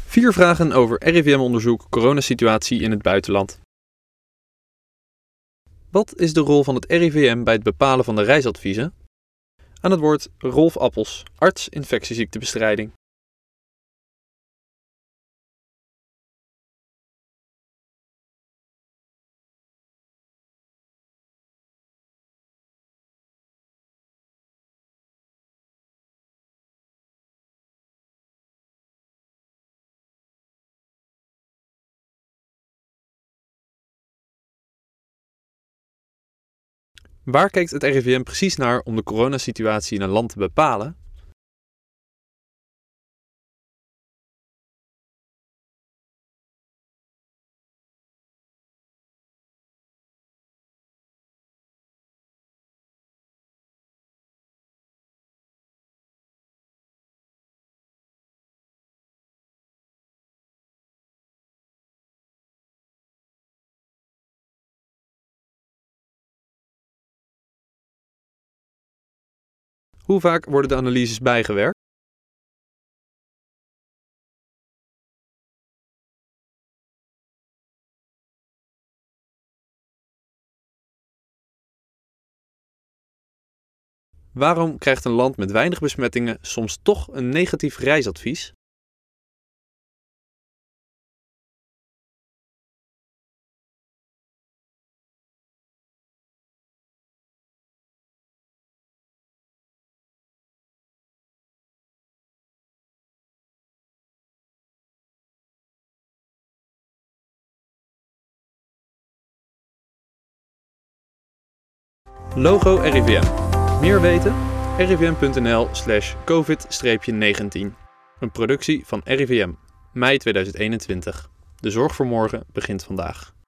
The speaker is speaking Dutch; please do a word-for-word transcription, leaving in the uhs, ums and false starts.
Vier vragen over R I V M-onderzoek coronasituatie in het buitenland. Wat is de rol van het R I V M bij het bepalen van de reisadviezen? Aan het woord Rolf Appels, arts infectieziektebestrijding. Waar kijkt het R I V M precies naar om de coronasituatie in een land te bepalen? Hoe vaak worden de analyses bijgewerkt? Waarom krijgt een land met weinig besmettingen soms toch een negatief reisadvies? Logo R I V M. Meer weten? r i v m punt n l slash covid negentien. Een productie van R I V M, mei tweeduizend eenentwintig. De zorg voor morgen begint vandaag.